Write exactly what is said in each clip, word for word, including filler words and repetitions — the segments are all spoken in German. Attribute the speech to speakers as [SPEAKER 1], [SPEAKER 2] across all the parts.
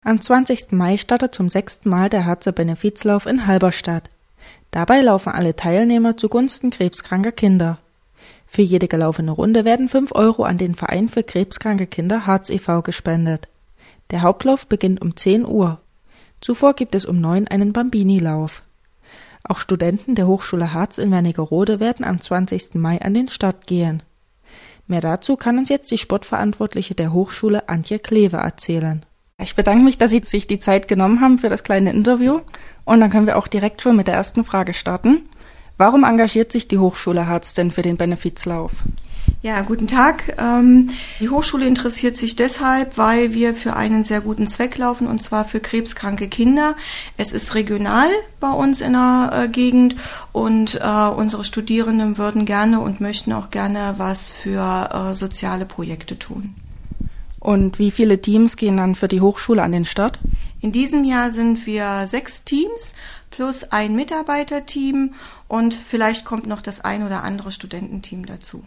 [SPEAKER 1] Am zwanzigsten Mai startet zum sechsten Mal der Harzer Benefizlauf in Halberstadt. Dabei laufen alle Teilnehmer zugunsten krebskranker Kinder. Für jede gelaufene Runde werden fünf Euro an den Verein für krebskranke Kinder Harz e V gespendet. Der Hauptlauf beginnt um zehn Uhr. Zuvor gibt es um neun einen Bambini-Lauf. Auch Studenten der Hochschule Harz in Wernigerode werden am zwanzigsten Mai an den Start gehen. Mehr dazu kann uns jetzt die Sportverantwortliche der Hochschule Antje Kleve erzählen.
[SPEAKER 2] Ich bedanke mich, dass Sie sich die Zeit genommen haben für das kleine Interview. Und dann können wir auch direkt schon mit der ersten Frage starten. Warum engagiert sich die Hochschule Harz denn für den Benefizlauf?
[SPEAKER 3] Ja, guten Tag. Ähm, die Hochschule interessiert sich deshalb, weil wir für einen sehr guten Zweck laufen, und zwar für krebskranke Kinder. Es ist regional bei uns in der äh, Gegend und äh, unsere Studierenden würden gerne und möchten auch gerne was für äh, soziale Projekte tun.
[SPEAKER 2] Und wie viele Teams gehen dann für die Hochschule an den Start?
[SPEAKER 3] In diesem Jahr sind wir sechs Teams plus ein Mitarbeiterteam und vielleicht kommt noch das ein oder andere Studententeam dazu.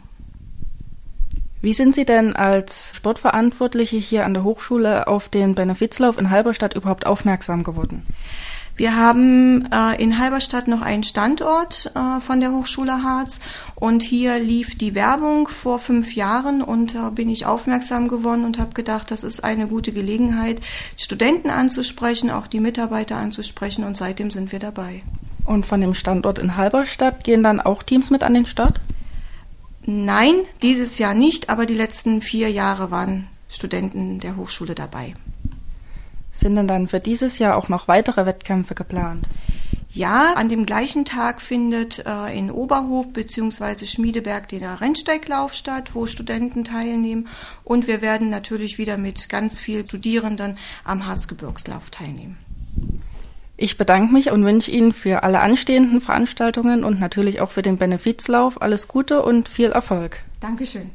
[SPEAKER 2] Wie sind Sie denn als Sportverantwortliche hier an der Hochschule auf den Benefizlauf in Halberstadt überhaupt aufmerksam geworden?
[SPEAKER 3] Wir haben äh, in Halberstadt noch einen Standort äh, von der Hochschule Harz und hier lief die Werbung vor fünf Jahren und äh, bin ich aufmerksam geworden und habe gedacht, das ist eine gute Gelegenheit, Studenten anzusprechen, auch die Mitarbeiter anzusprechen, und seitdem sind wir dabei.
[SPEAKER 2] Und von dem Standort in Halberstadt gehen dann auch Teams mit an den Start?
[SPEAKER 3] Nein, dieses Jahr nicht, aber die letzten vier Jahre waren Studenten der Hochschule dabei.
[SPEAKER 2] Sind denn dann für dieses Jahr auch noch weitere Wettkämpfe geplant?
[SPEAKER 3] Ja, an dem gleichen Tag findet äh, in Oberhof bzw. Schmiedeberg der Rennsteiglauf statt, wo Studenten teilnehmen. Und wir werden natürlich wieder mit ganz vielen Studierenden am Harzgebirgslauf teilnehmen.
[SPEAKER 2] Ich bedanke mich und wünsche Ihnen für alle anstehenden Veranstaltungen und natürlich auch für den Benefizlauf alles Gute und viel Erfolg.
[SPEAKER 3] Dankeschön.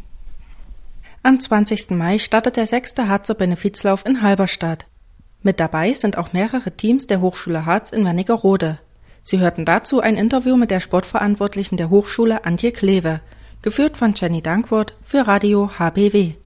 [SPEAKER 1] Am zwanzigsten Mai startet der sechste Harzer Benefizlauf in Halberstadt. Mit dabei sind auch mehrere Teams der Hochschule Harz in Wernigerode. Sie hörten dazu ein Interview mit der Sportverantwortlichen der Hochschule Antje Kleve, geführt von Jenny Dankwort für Radio H B W.